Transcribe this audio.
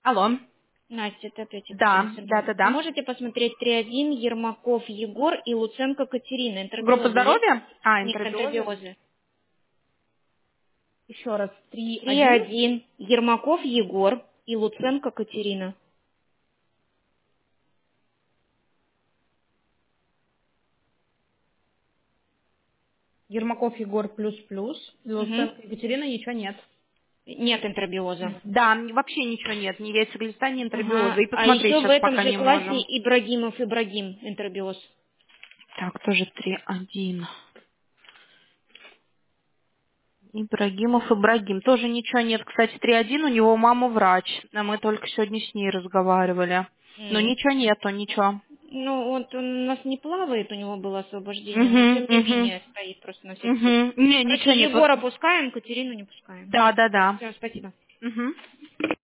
Алло. Настя, это опять Да, Екатерина да, Сергеевна. да, Вы да. можете посмотреть 3.1, Ермаков Егор и Луценко Катерина. Группа Интербиозы есть? здоровья? А, Нет, интербиозы. интербиозы. Еще раз. 3-1. 3.1, Ермаков Егор и Луценко Катерина. Ермаков Егор плюс-плюс. Угу. Луценко Екатерина ничего нет. Нет интербиоза. Да, вообще ничего нет. Ни весоглиста, ни интербиоза. Ага. И А посмотреть еще в сейчас этом пока же не классе можем. Ибрагимов Ибрагим интербиоз. Так, тоже 3-1. Ибрагимов Ибрагим. Тоже ничего нет. Кстати, 3-1, у него мама врач. А мы только сегодня с ней разговаривали. Но М. ничего нету, ничего. Ну, вот он у нас не плавает, у него было освобождение, но тем Угу, не угу. менее стоит просто на всякий случай. Угу. Не, Короче, ничего нет. Вот. Егора пускаем, Катерину не пускаем. Да, да, да. Все, спасибо. Угу.